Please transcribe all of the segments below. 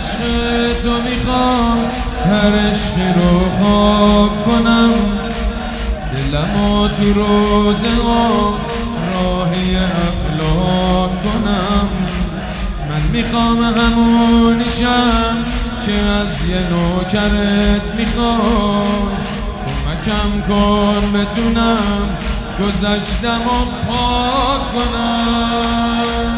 عشق تو میخوام هر عشقی رو خاک کنم، دلمو تو روزه ها راهی افلاک کنم. من میخوام همونیشم که از یه نوکرت میخوام، کمکم کن بتونم گذشتم و پاک کنم.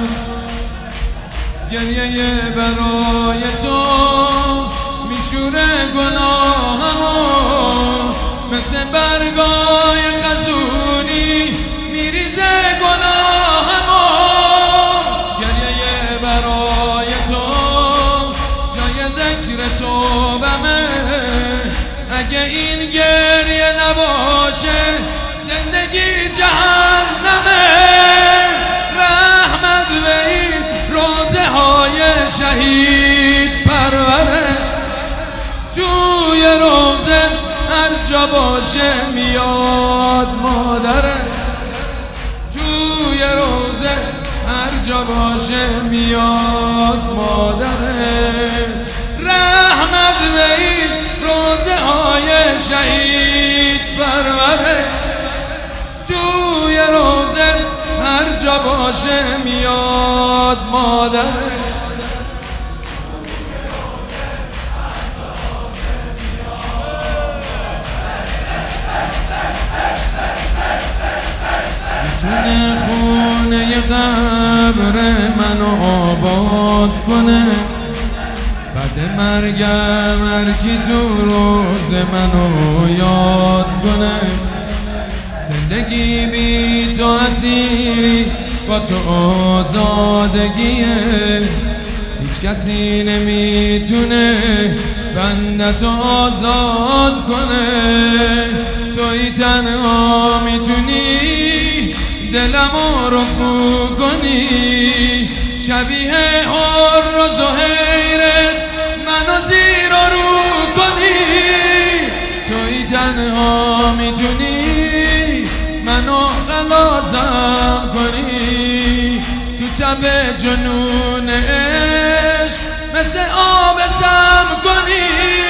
گریه برای تو میشوره گناهمو، مثل برگای خزونی میریزه گناهمو. گریه برای تو جای ذکر توبمه، اگه این گریه نباشه زندگی جهنمه. رحمت به این روزه های شهید پروره، توی روزه هر جا باشه میاد مادره، توی روزه هر جا باشه میاد مادره. رحمت به این روزه های شهید پروره، توی روزه هر جا باشه میاد مادره. میتونه خونه قبر منو آباد کنه، بعد مرگم هرکی تو روز منو یاد کنه. زندگی بی تو اسیری، با تو آزادگیه، هیچ کسی نمیتونه بندتو آزاد کنه. توی تنها میتونی دلمو رفو کنی، شبیه حر و زهیرت منو زیر و رو کنی. توی تنها میتونی منو خلاصم کنی، تو تب جنون عشق مثل آب سم کنی.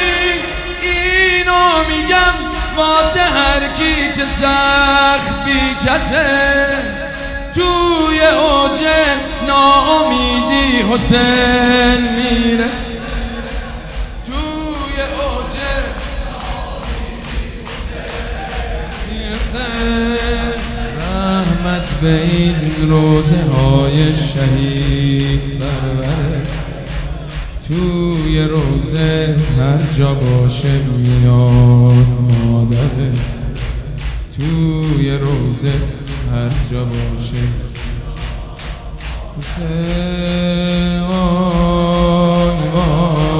اینو میگم واسه هر کی که سخت بی کسه، توی اوج ناامیدی حسین میرسه، توی اوج میرسه. رحمت به این روزه های شهید پروره، توی روزه هر جا باشه میاد مادره، توی روزه هر جا باشه حسین.